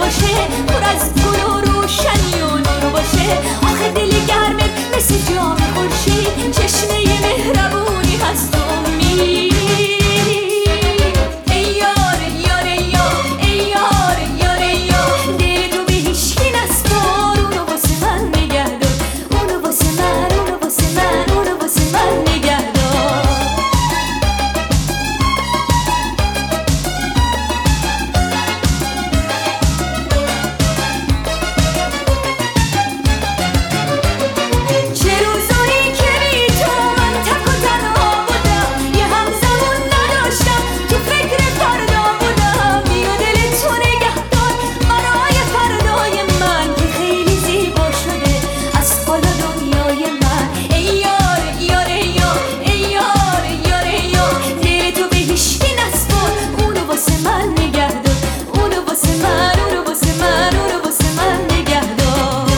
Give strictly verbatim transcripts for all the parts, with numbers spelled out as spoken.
باشه، پر از گل و روشنی و نور باشه. آخه دل گرمت مثل جام خورشید، چشمه مهربونی هست و امید. ای یار یار یار ای یار یار یار، دل تو به هیچکی نسپار، اونو واسه من نگه دار، اونو واسه من، اونو واسه من، اونو واسه من نگه دار. چه روزایی که بی تو من تک و تنها بودم، یه همزمان نداشتم، تو فکر فردا بودم. بیا دل تو نگه دار برای فردای من که خیلی زیبا شده از حالا دنیای من. ای یار یار یار ای یار یار یار، دل تو به هیچکی نسپار، اونو واسه من نگه دار، اونو واسه من، اونو واسه من، اونو واسه من نگه دار.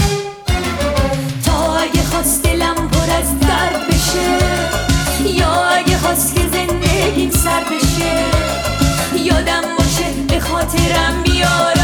تا اگه خواست دلم پر از درد بشه، یا اگه خواست که زندگیم سر بشه، یادم باشه به خاطرم بیاره